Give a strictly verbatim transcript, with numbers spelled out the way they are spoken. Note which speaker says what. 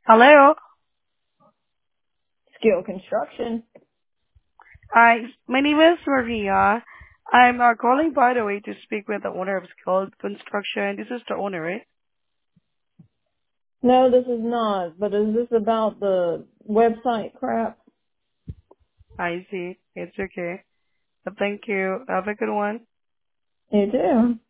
Speaker 1: Hello.
Speaker 2: Skill Construction.
Speaker 1: Hi, my name is Maria. I'm uh, calling, by the way, to speak with the owner of Skilled Construction. This is the owner, right?
Speaker 2: No, this is not. But is this about the website crap?
Speaker 1: I see. It's okay. But thank you. Have a good one.
Speaker 2: You do.